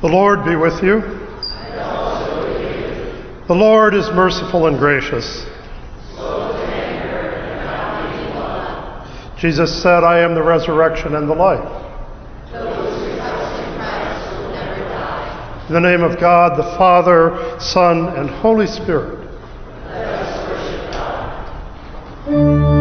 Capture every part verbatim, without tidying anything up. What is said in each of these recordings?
The Lord be with you. And also with you. The Lord is merciful and gracious. Slow to anger and abounding in love. Jesus said, I am the resurrection and the life. Those who trust in Christ will never die. In the name of God, the Father, Son, and Holy Spirit. Let us worship God.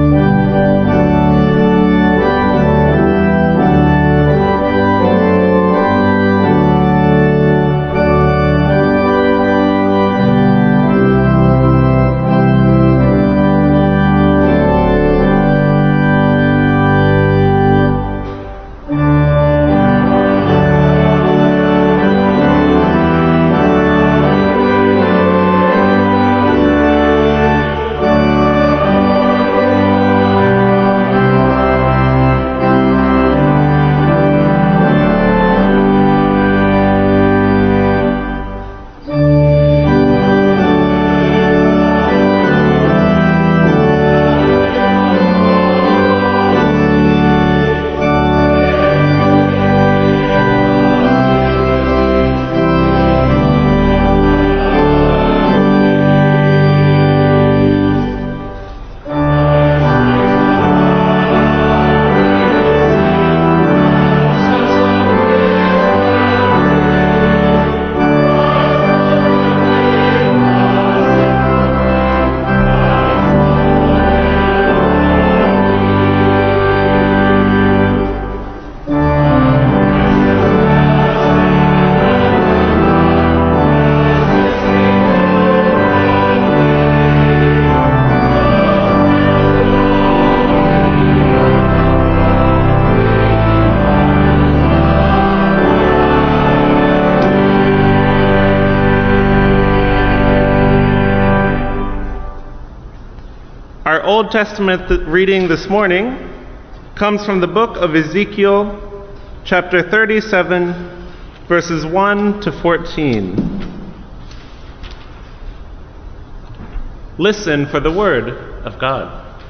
Our Old Testament th- reading this morning comes from the book of Ezekiel, chapter thirty-seven, verses one to fourteen. Listen for the word of God.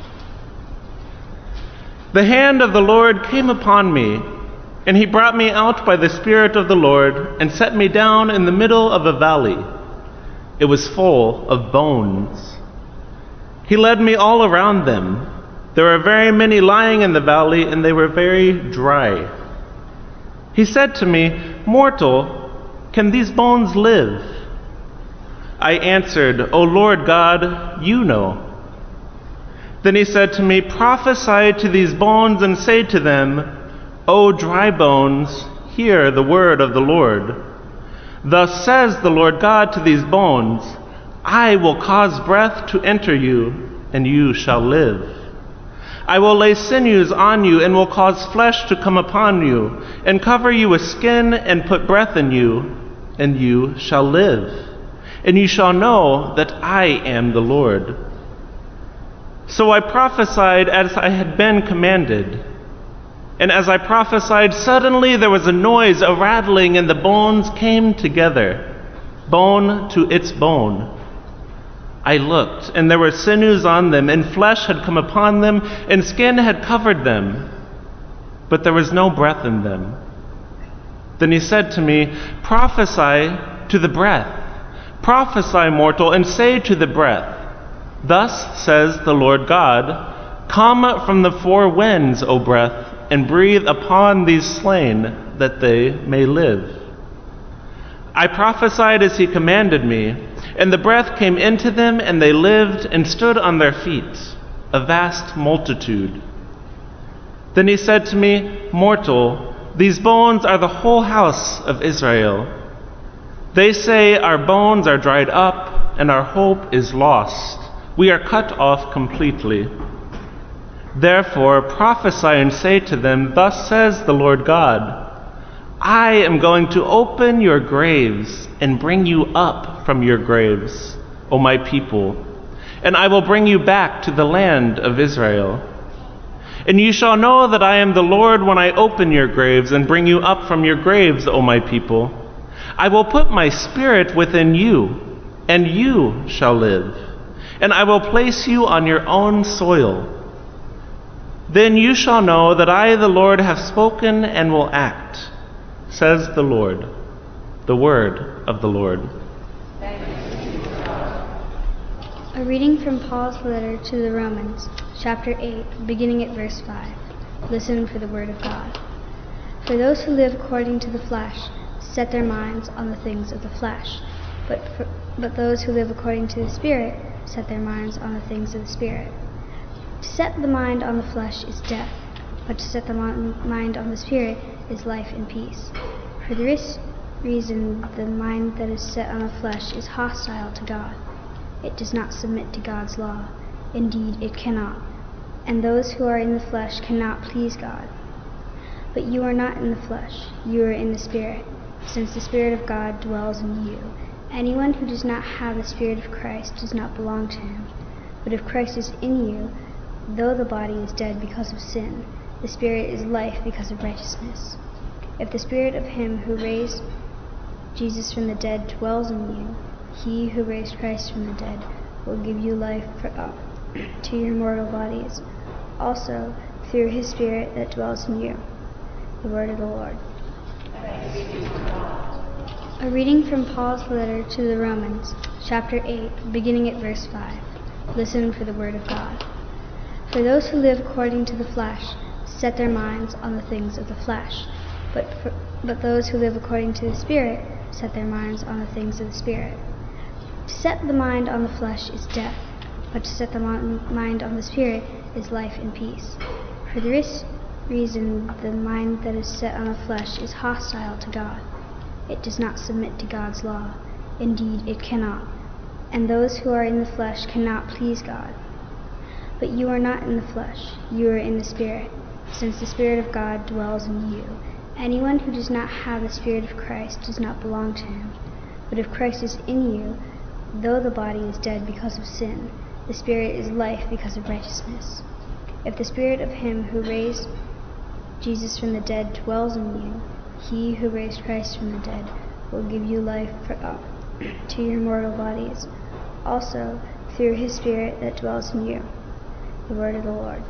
The hand of the Lord came upon me, and he brought me out by the Spirit of the Lord and set me down in the middle of a valley. It was full of bones. He led me all around them. There were very many lying in the valley, and they were very dry. He said to me, Mortal, can these bones live? I answered, O Lord God, you know. Then he said to me, Prophesy to these bones and say to them, O dry bones, hear the word of the Lord. Thus says the Lord God to these bones, I will cause breath to enter you, and you shall live. I will lay sinews on you, and will cause flesh to come upon you, and cover you with skin, and put breath in you, and you shall live. And you shall know that I am the Lord. So I prophesied as I had been commanded. And as I prophesied, suddenly there was a noise, a rattling, and the bones came together, bone to its bone. I looked, and there were sinews on them, and flesh had come upon them, and skin had covered them, but there was no breath in them. Then he said to me, Prophesy to the breath. Prophesy, mortal, and say to the breath, Thus says the Lord God, Come from the four winds, O breath, and breathe upon these slain, that they may live. I prophesied as he commanded me, and the breath came into them, and they lived and stood on their feet, a vast multitude. Then he said to me, Mortal, these bones are the whole house of Israel. They say, Our bones are dried up, and our hope is lost. We are cut off completely. Therefore prophesy and say to them, Thus says the Lord God, I am going to open your graves and bring you up from your graves, O my people, and I will bring you back to the land of Israel. And you shall know that I am the Lord when I open your graves and bring you up from your graves, O my people. I will put my spirit within you, and you shall live, and I will place you on your own soil. Then you shall know that I, the Lord, have spoken and will act, says the Lord. The word of the Lord. A reading from Paul's letter to the Romans, chapter eight, beginning at verse five. Listen for the word of God. For those who live according to the flesh set their minds on the things of the flesh, but, for, but those who live according to the Spirit set their minds on the things of the Spirit. To set the mind on the flesh is death, but to set the mind on the Spirit is life and peace. For this reason the mind that is set on the flesh is hostile to God. It does not submit to God's law. Indeed, it cannot. And those who are in the flesh cannot please God. But you are not in the flesh, you are in the Spirit, since the Spirit of God dwells in you. Anyone who does not have the Spirit of Christ does not belong to him. But if Christ is in you, though the body is dead because of sin, the Spirit is life because of righteousness. If the Spirit of him who raised Jesus from the dead dwells in you, he who raised Christ from the dead will give you life for, uh, to your mortal bodies, also through his Spirit that dwells in you. The word of the Lord. A reading from Paul's letter to the Romans, chapter eight, beginning at verse five. Listen for the word of God. For those who live according to the flesh set their minds on the things of the flesh, but, for, but those who live according to the Spirit set their minds on the things of the Spirit. To set the mind on the flesh is death, but to set the mind on the Spirit is life and peace. For this reason the mind that is set on the flesh is hostile to God. It does not submit to God's law. Indeed, it cannot. And those who are in the flesh cannot please God. But you are not in the flesh, you are in the Spirit, since the Spirit of God dwells in you. Anyone who does not have the Spirit of Christ does not belong to him. But if Christ is in you, though the body is dead because of sin, the Spirit is life because of righteousness. If the Spirit of him who raised Jesus from the dead dwells in you, he who raised Christ from the dead will give you life for, uh, to your mortal bodies, also through his Spirit that dwells in you. The word of the Lord.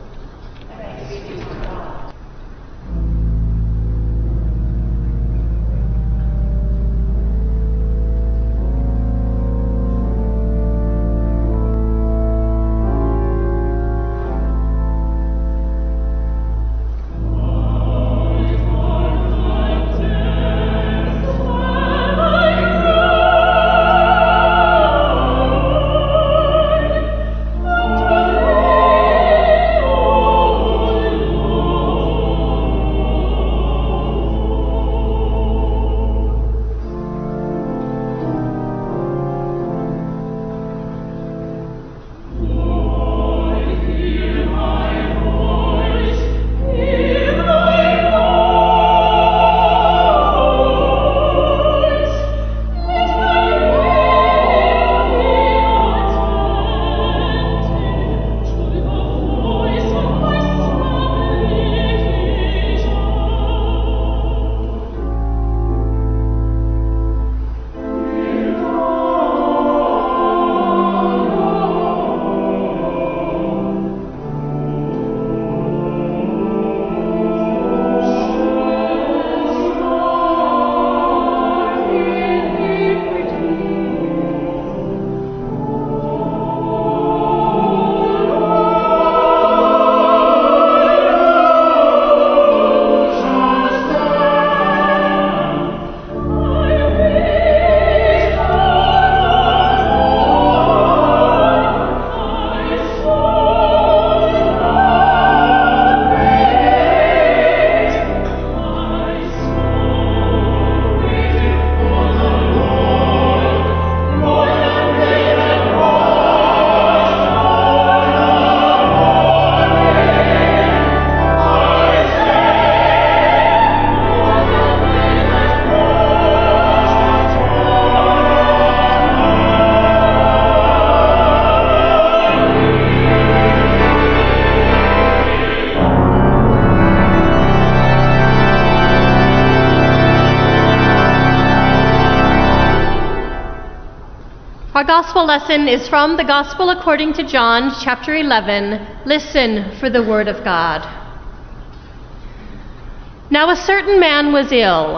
Our gospel lesson is from the Gospel according to John, chapter eleven. Listen for the word of God. Now a certain man was ill,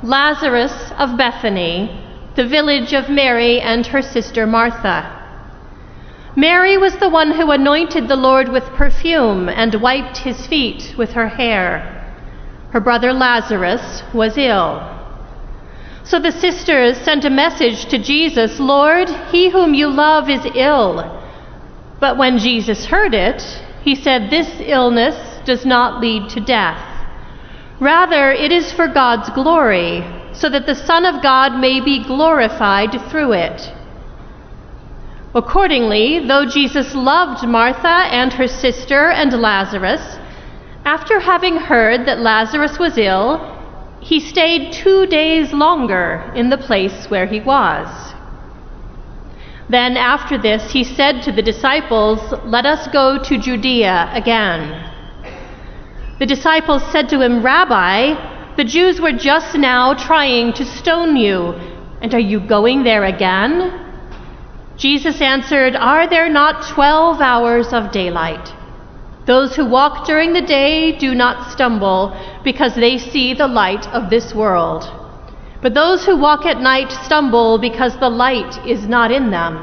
Lazarus of Bethany, the village of Mary and her sister Martha. Mary was the one who anointed the Lord with perfume and wiped his feet with her hair. Her brother Lazarus was ill. So the sisters sent a message to Jesus, "Lord, he whom you love is ill." But when Jesus heard it, he said, "This illness does not lead to death. Rather, it is for God's glory, so that the Son of God may be glorified through it." Accordingly, though Jesus loved Martha and her sister and Lazarus, after having heard that Lazarus was ill, he stayed two days longer in the place where he was. Then after this, he said to the disciples, "Let us go to Judea again." The disciples said to him, "Rabbi, the Jews were just now trying to stone you, and are you going there again?" Jesus answered, "Are there not twelve hours of daylight? Those who walk during the day do not stumble because they see the light of this world. But those who walk at night stumble because the light is not in them."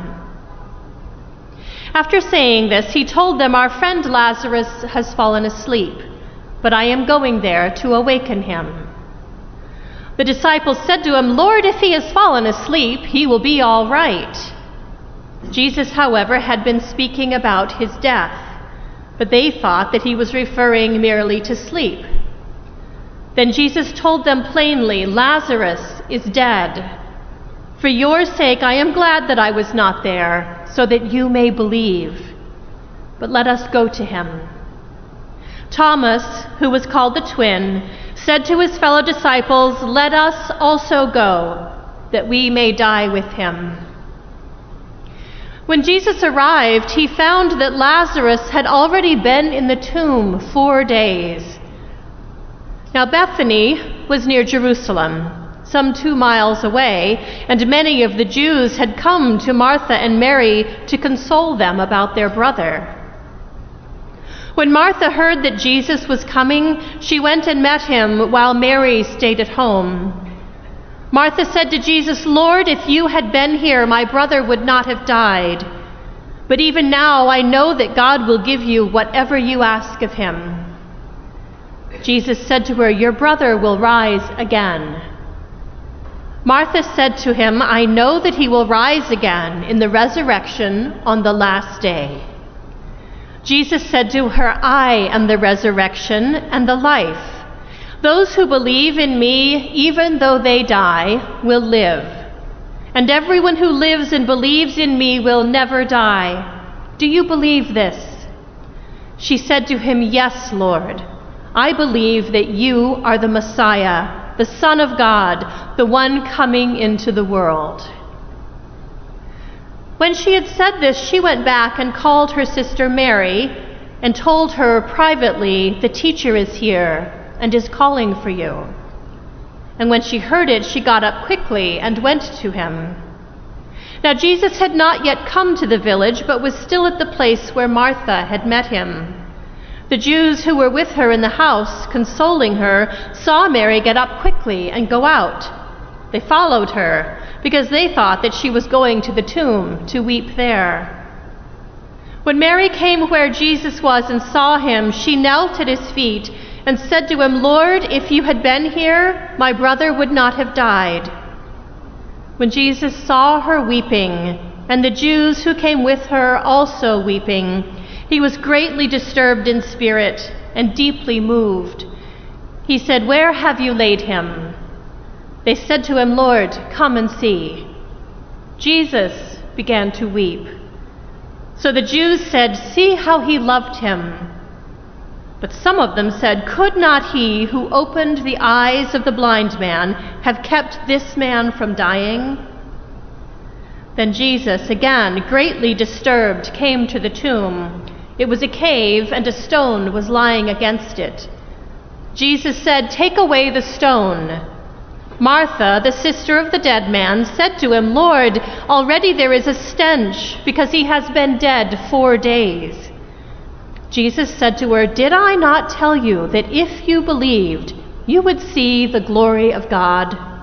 After saying this, he told them, "Our friend Lazarus has fallen asleep, but I am going there to awaken him." The disciples said to him, "Lord, if he has fallen asleep, he will be all right." Jesus, however, had been speaking about his death, but they thought that he was referring merely to sleep. Then Jesus told them plainly, "Lazarus is dead. For your sake I am glad that I was not there, so that you may believe. But let us go to him." Thomas, who was called the twin, said to his fellow disciples, "Let us also go, that we may die with him." When Jesus arrived, he found that Lazarus had already been in the tomb four days. Now Bethany was near Jerusalem, some two miles away, and many of the Jews had come to Martha and Mary to console them about their brother. When Martha heard that Jesus was coming, she went and met him while Mary stayed at home. Martha said to Jesus, "Lord, if you had been here, my brother would not have died. But even now I know that God will give you whatever you ask of him." Jesus said to her, "Your brother will rise again." Martha said to him, "I know that he will rise again in the resurrection on the last day." Jesus said to her, "I am the resurrection and the life. Those who believe in me, even though they die, will live. And everyone who lives and believes in me will never die. Do you believe this?" She said to him, "Yes, Lord. I believe that you are the Messiah, the Son of God, the one coming into the world." When she had said this, she went back and called her sister Mary and told her privately, "The teacher is here and is calling for you." And when she heard it, she got up quickly and went to him. Now Jesus had not yet come to the village, but was still at the place where Martha had met him. The Jews who were with her in the house, consoling her, saw Mary get up quickly and go out. They followed her, because they thought that she was going to the tomb to weep there. When Mary came where Jesus was and saw him, she knelt at his feet and said to him, "Lord, if you had been here, my brother would not have died." When Jesus saw her weeping, and the Jews who came with her also weeping, he was greatly disturbed in spirit and deeply moved. He said, "Where have you laid him?" They said to him, "Lord, come and see." Jesus began to weep. So the Jews said, "See how he loved him." But some of them said, "Could not he who opened the eyes of the blind man have kept this man from dying?" Then Jesus, again greatly disturbed, came to the tomb. It was a cave, and a stone was lying against it. Jesus said, "Take away the stone." Martha, the sister of the dead man, said to him, "Lord, already there is a stench, because he has been dead four days." Jesus said to her, "Did I not tell you that if you believed, you would see the glory of God?"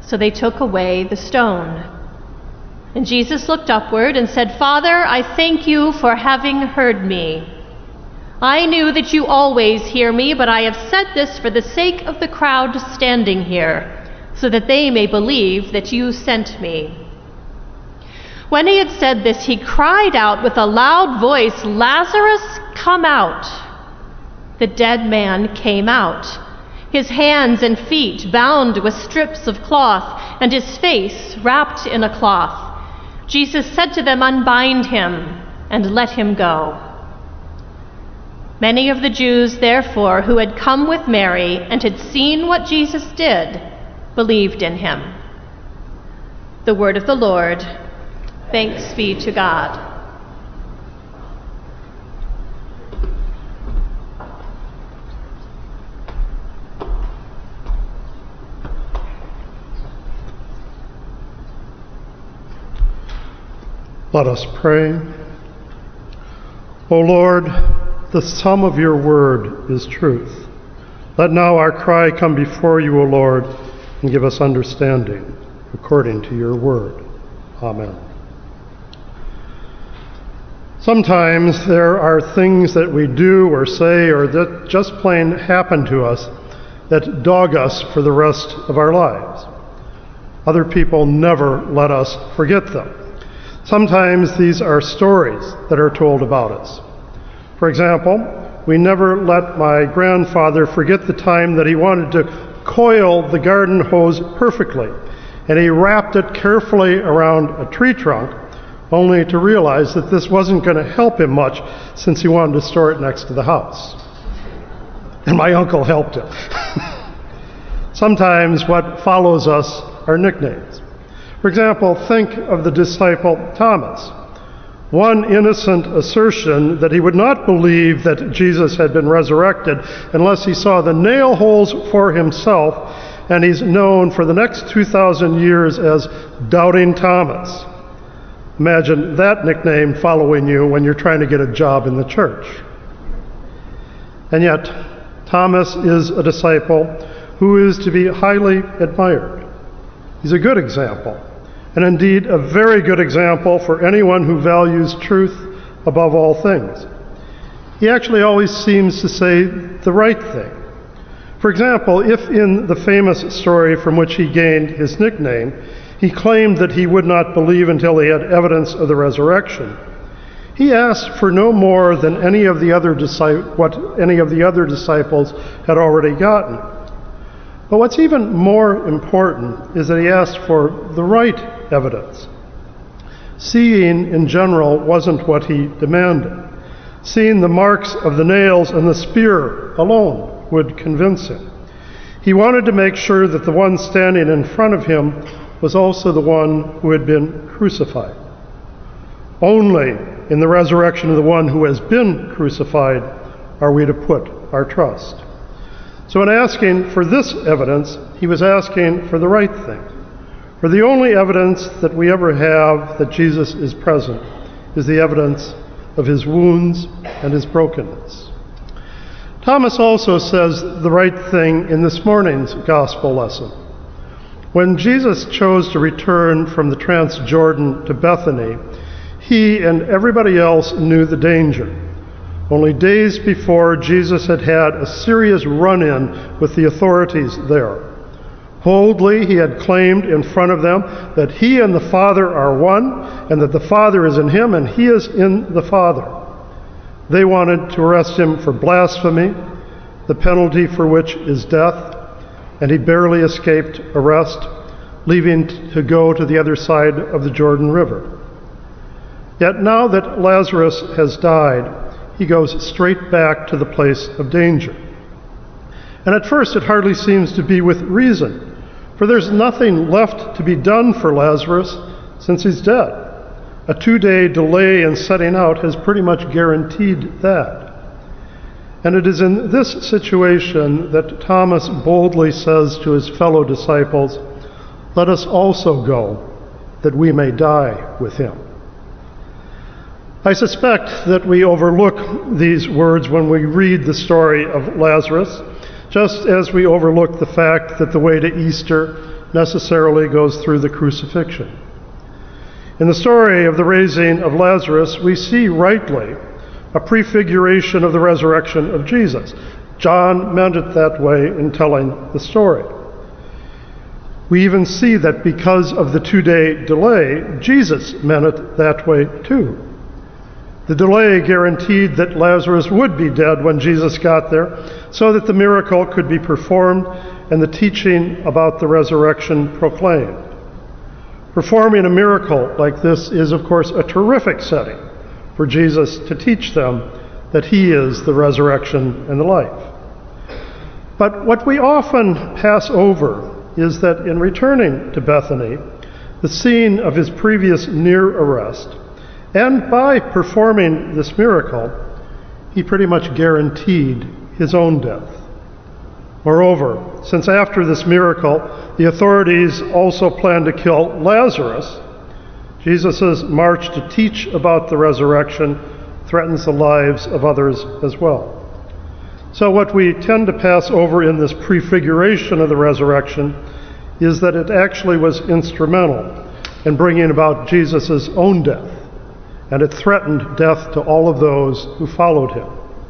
So they took away the stone. And Jesus looked upward and said, "Father, I thank you for having heard me. I knew that you always hear me, but I have said this for the sake of the crowd standing here, so that they may believe that you sent me." When he had said this, he cried out with a loud voice, "Lazarus, come out!" The dead man came out, his hands and feet bound with strips of cloth, and his face wrapped in a cloth. Jesus said to them, "Unbind him and let him go." Many of the Jews, therefore, who had come with Mary and had seen what Jesus did, believed in him. The word of the Lord. Thanks be to God. Let us pray. O Lord, the sum of your word is truth. Let now our cry come before you, O Lord, and give us understanding according to your word. Amen. Sometimes there are things that we do or say or that just plain happen to us that dog us for the rest of our lives. Other people never let us forget them. Sometimes these are stories that are told about us. For example, we never let my grandfather forget the time that he wanted to coil the garden hose perfectly, and he wrapped it carefully around a tree trunk, only to realize that this wasn't going to help him much since he wanted to store it next to the house. And my uncle helped him. Sometimes what follows us are nicknames. For example, think of the disciple Thomas. One innocent assertion that he would not believe that Jesus had been resurrected unless he saw the nail holes for himself, and he's known for the next two thousand years as Doubting Thomas. Imagine that nickname following you when you're trying to get a job in the church. And yet, Thomas is a disciple who is to be highly admired. He's a good example, and indeed a very good example for anyone who values truth above all things. He actually always seems to say the right thing. For example, if in the famous story from which he gained his nickname, he claimed that he would not believe until he had evidence of the resurrection, he asked for no more than any of the other disci- what any of the other disciples had already gotten. But what's even more important is that he asked for the right evidence. Seeing in general wasn't what he demanded. Seeing the marks of the nails and the spear alone would convince him. He wanted to make sure that the one standing in front of him was also the one who had been crucified. Only in the resurrection of the one who has been crucified are we to put our trust. So in asking for this evidence, he was asking for the right thing. For the only evidence that we ever have that Jesus is present is the evidence of his wounds and his brokenness. Thomas also says the right thing in this morning's gospel lesson. When Jesus chose to return from the Transjordan to Bethany, he and everybody else knew the danger. Only days before, Jesus had had a serious run-in with the authorities there. Boldly, he had claimed in front of them that he and the Father are one, and that the Father is in him, and he is in the Father. They wanted to arrest him for blasphemy, the penalty for which is death, and he barely escaped arrest, leaving to go to the other side of the Jordan River. Yet now that Lazarus has died, he goes straight back to the place of danger. And at first it hardly seems to be with reason, for there's nothing left to be done for Lazarus since he's dead. A two-day delay in setting out has pretty much guaranteed that. And it is in this situation that Thomas boldly says to his fellow disciples, "Let us also go, that we may die with him." I suspect that we overlook these words when we read the story of Lazarus, just as we overlook the fact that the way to Easter necessarily goes through the crucifixion. In the story of the raising of Lazarus, we see rightly a prefiguration of the resurrection of Jesus. John meant it that way in telling the story. We even see that because of the two-day delay, Jesus meant it that way too. The delay guaranteed that Lazarus would be dead when Jesus got there, so that the miracle could be performed and the teaching about the resurrection proclaimed. Performing a miracle like this is, of course, a terrific setting for Jesus to teach them that he is the resurrection and the life. But what we often pass over is that in returning to Bethany, the scene of his previous near arrest, and by performing this miracle, he pretty much guaranteed his own death. Moreover, since after this miracle, the authorities also planned to kill Lazarus, Jesus' march to teach about the resurrection threatens the lives of others as well. So what we tend to pass over in this prefiguration of the resurrection is that it actually was instrumental in bringing about Jesus' own death, and it threatened death to all of those who followed him.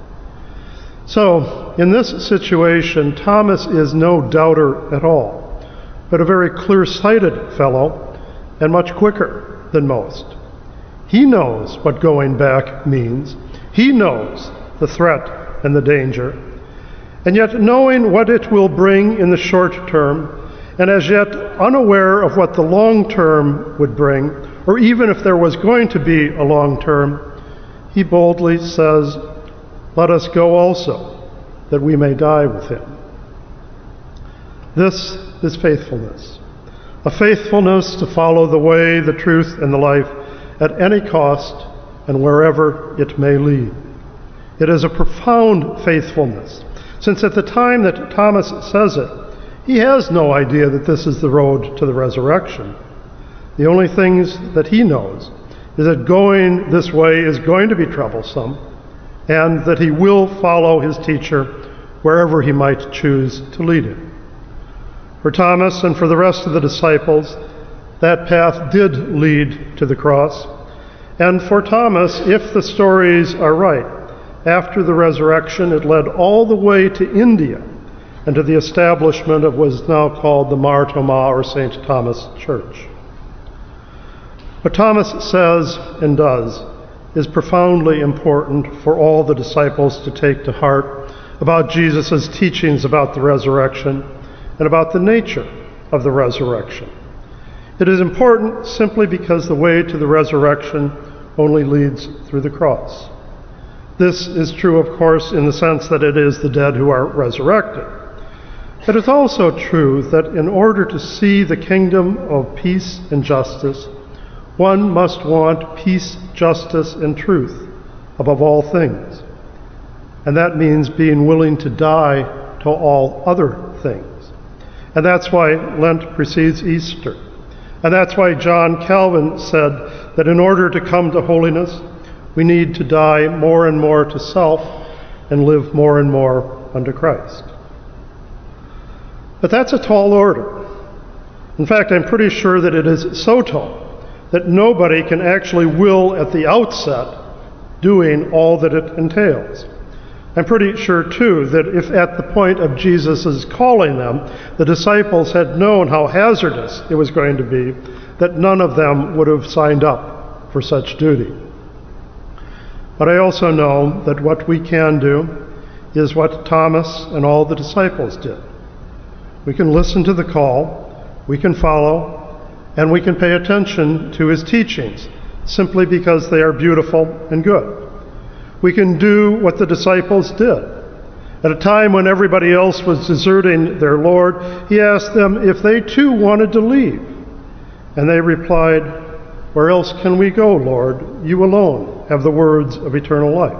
So, in this situation, Thomas is no doubter at all, but a very clear-sighted fellow and much quicker than most. He knows what going back means. He knows the threat and the danger. And yet, knowing what it will bring in the short term, and as yet unaware of what the long term would bring, or even if there was going to be a long term, he boldly says, "Let us go also, that we may die with him." This is faithfulness, a faithfulness to follow the way, the truth, and the life at any cost and wherever it may lead. It is a profound faithfulness, since at the time that Thomas says it, he has no idea that this is the road to the resurrection. The only things that he knows is that going this way is going to be troublesome, and that he will follow his teacher wherever he might choose to lead him. For Thomas and for the rest of the disciples, that path did lead to the cross. And for Thomas, if the stories are right, after the resurrection, it led all the way to India and to the establishment of what is now called the Mar Thoma, or Saint Thomas Church. What Thomas says and does is profoundly important for all the disciples to take to heart about Jesus' teachings about the resurrection and about the nature of the resurrection. It is important simply because the way to the resurrection only leads through the cross. This is true, of course, in the sense that it is the dead who are resurrected. But it's also true that in order to see the kingdom of peace and justice, one must want peace, justice, and truth above all things. And that means being willing to die to all other things. And that's why Lent precedes Easter. And that's why John Calvin said that in order to come to holiness, we need to die more and more to self and live more and more unto Christ. But that's a tall order. In fact, I'm pretty sure that it is so tall that nobody can actually will at the outset doing all that it entails. I'm pretty sure, too, that if at the point of Jesus' calling them, the disciples had known how hazardous it was going to be, that none of them would have signed up for such duty. But I also know that what we can do is what Thomas and all the disciples did. We can listen to the call, we can follow, and we can pay attention to his teachings, simply because they are beautiful and good. We can do what the disciples did. At a time when everybody else was deserting their Lord, he asked them if they too wanted to leave. And they replied, "Where else can we go, Lord? You alone have the words of eternal life."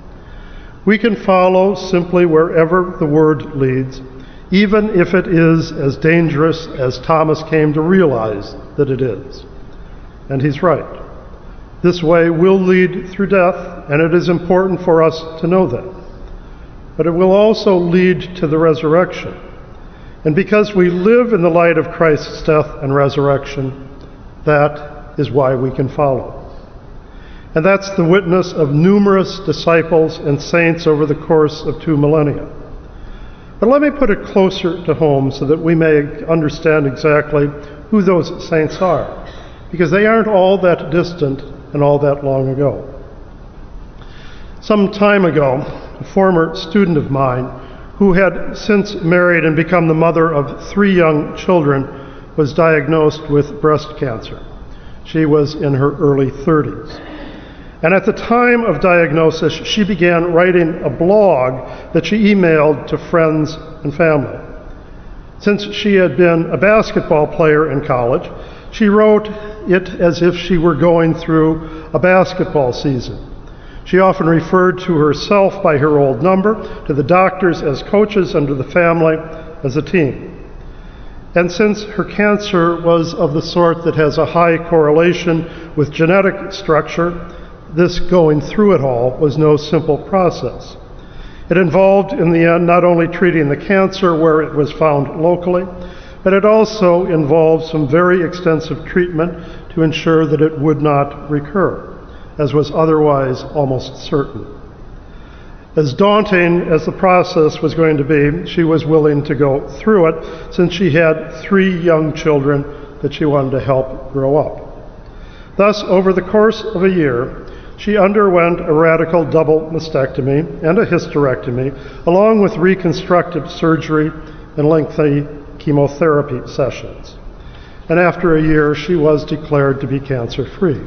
We can follow simply wherever the word leads, even if it is as dangerous as Thomas came to realize that it is. And he's right. This way will lead through death, and it is important for us to know that. But it will also lead to the resurrection. And because we live in the light of Christ's death and resurrection, that is why we can follow. And that's the witness of numerous disciples and saints over the course of two millennia. But let me put it closer to home so that we may understand exactly who those saints are, because they aren't all that distant and all that long ago. Some time ago, a former student of mine, who had since married and become the mother of three young children, was diagnosed with breast cancer. She was in her early thirties. And at the time of diagnosis, she began writing a blog that she emailed to friends and family. Since she had been a basketball player in college, she wrote it as if she were going through a basketball season. She often referred to herself by her old number, to the doctors as coaches, and to the family as a team. And since her cancer was of the sort that has a high correlation with genetic structure, this going through it all was no simple process. It involved, in the end, not only treating the cancer where it was found locally, but it also involved some very extensive treatment to ensure that it would not recur, as was otherwise almost certain. As daunting as the process was going to be, she was willing to go through it, since she had three young children that she wanted to help grow up. Thus, over the course of a year, she underwent a radical double mastectomy and a hysterectomy, along with reconstructive surgery and lengthy chemotherapy sessions. And after a year, she was declared to be cancer-free.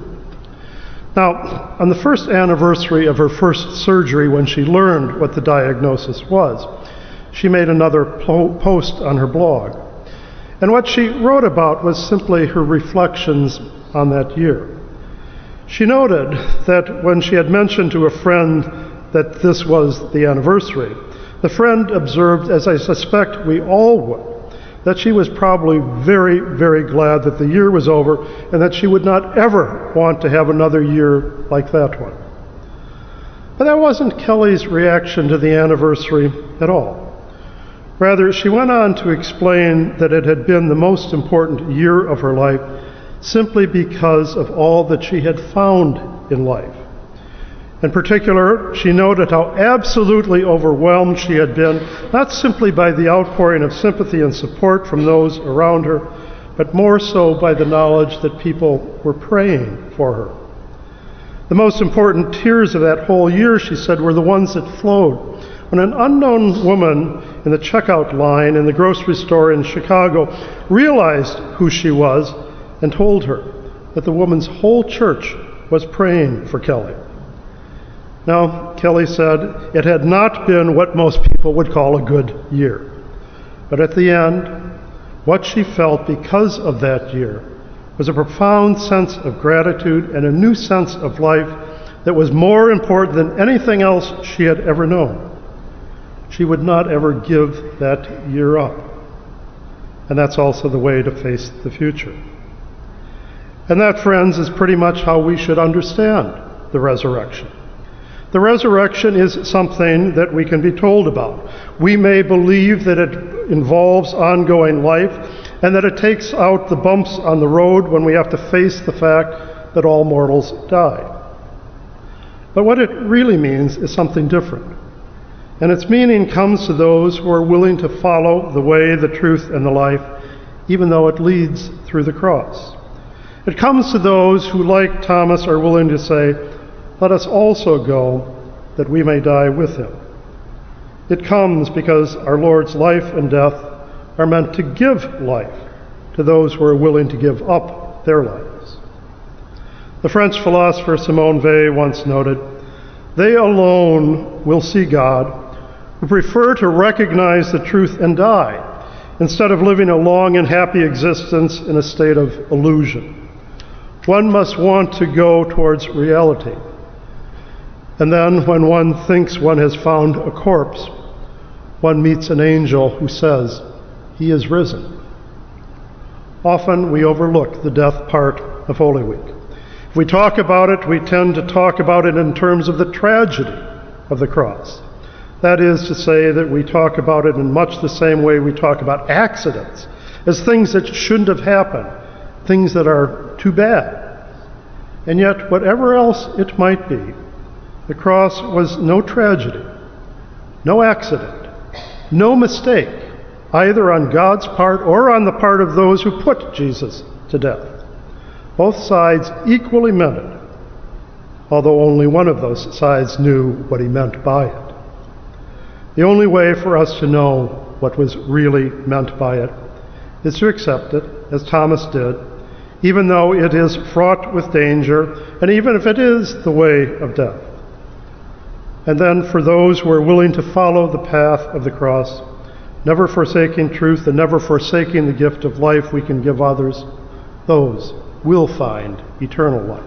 Now, on the first anniversary of her first surgery, when she learned what the diagnosis was, she made another po- post on her blog. And what she wrote about was simply her reflections on that year. She noted that when she had mentioned to a friend that this was the anniversary, the friend observed, as I suspect we all would, that she was probably very, very glad that the year was over and that she would not ever want to have another year like that one. But that wasn't Kelly's reaction to the anniversary at all. Rather, she went on to explain that it had been the most important year of her life simply because of all that she had found in life. In particular, she noted how absolutely overwhelmed she had been, not simply by the outpouring of sympathy and support from those around her, but more so by the knowledge that people were praying for her. The most important tears of that whole year, she said, were the ones that flowed when an unknown woman in the checkout line in the grocery store in Chicago realized who she was and told her that the woman's whole church was praying for Kelly. Now, Kelly said it had not been what most people would call a good year. But at the end, what she felt because of that year was a profound sense of gratitude and a new sense of life that was more important than anything else she had ever known. She would not ever give that year up. And that's also the way to face the future. And that, friends, is pretty much how we should understand the resurrection. The resurrection is something that we can be told about. We may believe that it involves ongoing life and that it takes out the bumps on the road when we have to face the fact that all mortals die. But what it really means is something different. And its meaning comes to those who are willing to follow the way, the truth, and the life, even though it leads through the cross. It comes to those who, like Thomas, are willing to say, "Let us also go, that we may die with him." It comes because our Lord's life and death are meant to give life to those who are willing to give up their lives. The French philosopher Simone Weil once noted, "They alone will see God who prefer to recognize the truth and die, instead of living a long and happy existence in a state of illusion." One must want to go towards reality. And then, when one thinks one has found a corpse, one meets an angel who says, "He is risen." Often we overlook the death part of Holy Week. If we talk about it, we tend to talk about it in terms of the tragedy of the cross. That is to say that we talk about it in much the same way we talk about accidents, as things that shouldn't have happened, things that are too bad. And yet, whatever else it might be, the cross was no tragedy, no accident, no mistake, either on God's part or on the part of those who put Jesus to death. Both sides equally meant it, although only one of those sides knew what he meant by it. The only way for us to know what was really meant by it is to accept it, as Thomas did, even though it is fraught with danger, and even if it is the way of death. And then for those who are willing to follow the path of the cross, never forsaking truth and never forsaking the gift of life we can give others, those will find eternal life.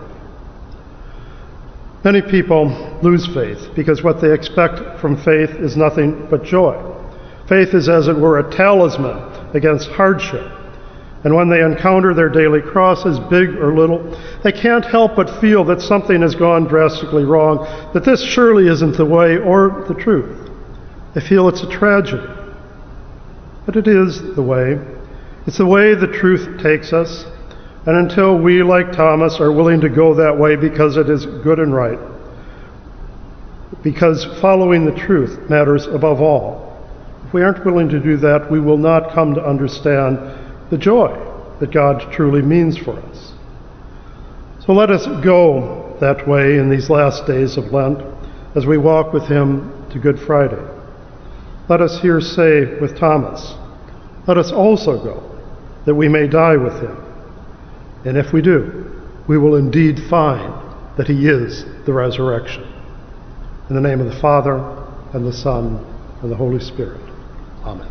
Many people lose faith because what they expect from faith is nothing but joy. Faith is, as it were, a talisman against hardship. And when they encounter their daily crosses, big or little, they can't help but feel that something has gone drastically wrong, that this surely isn't the way or the truth. They feel it's a tragedy. But it is the way. It's the way the truth takes us. And until we, like Thomas, are willing to go that way because it is good and right, because following the truth matters above all, if we aren't willing to do that, we will not come to understand the joy that God truly means for us. So let us go that way in these last days of Lent as we walk with him to Good Friday. Let us here say with Thomas, let us also go that we may die with him. And if we do, we will indeed find that he is the resurrection. In the name of the Father, and the Son, and the Holy Spirit. Amen.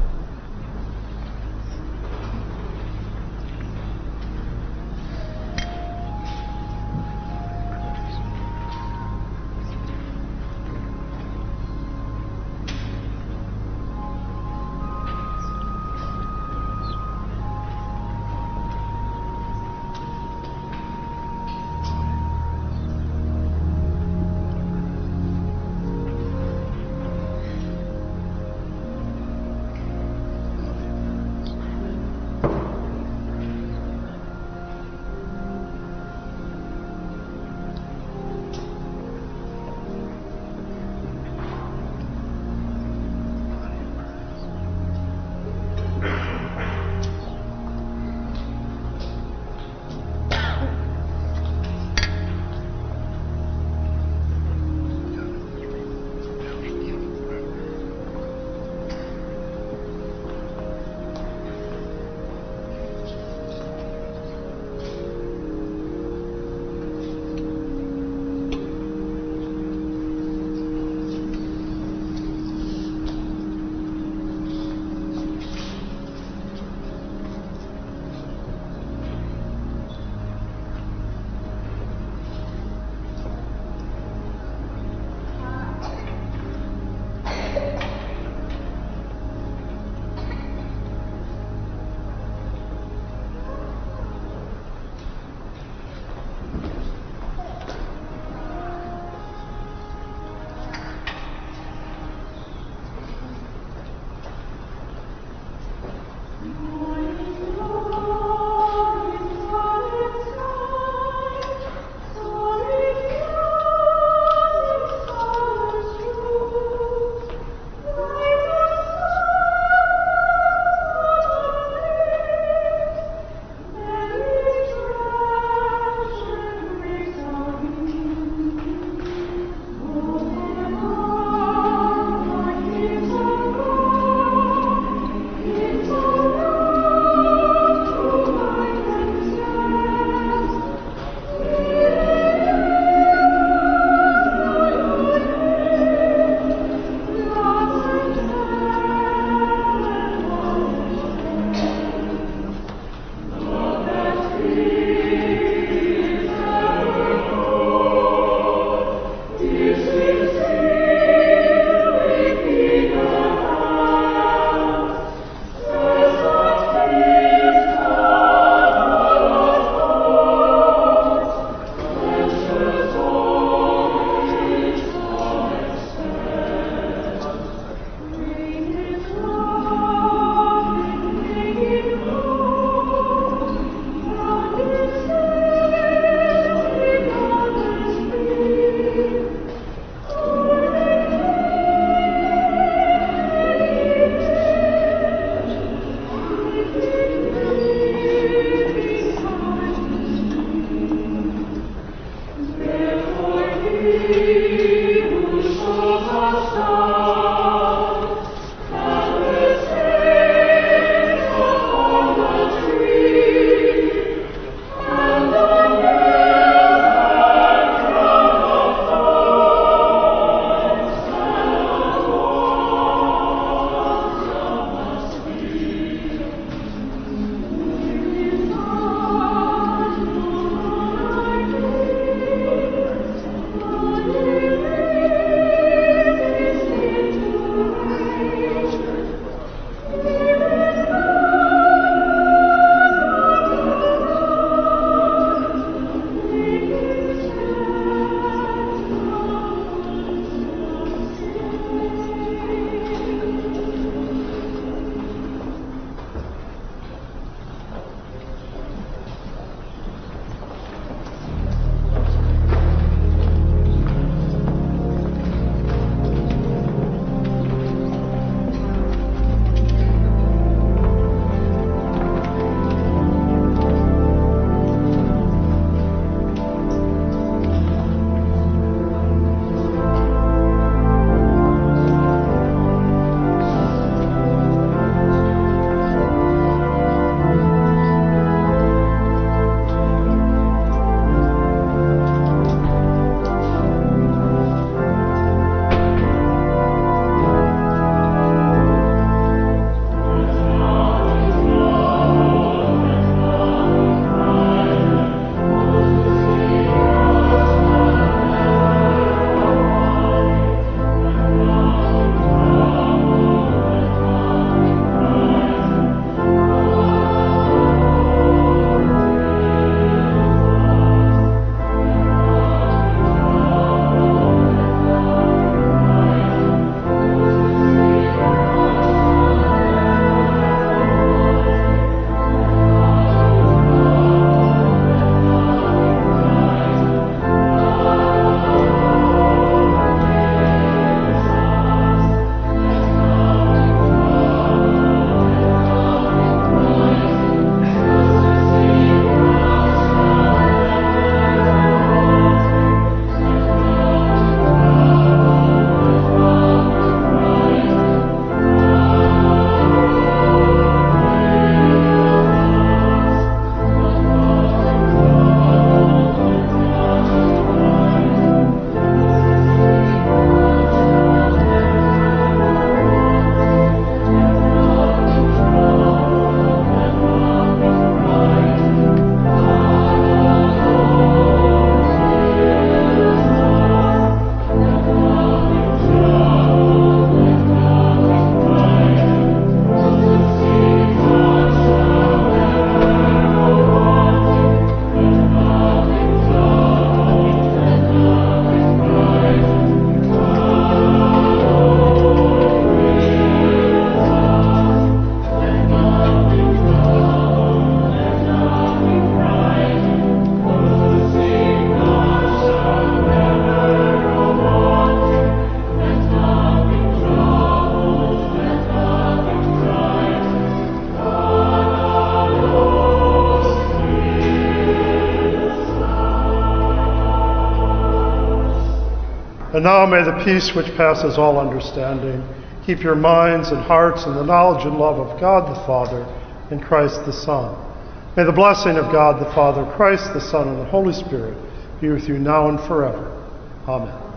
And now may the peace which passes all understanding keep your minds and hearts in the knowledge and love of God the Father and Christ the Son. May the blessing of God the Father, Christ the Son, and the Holy Spirit be with you now and forever. Amen.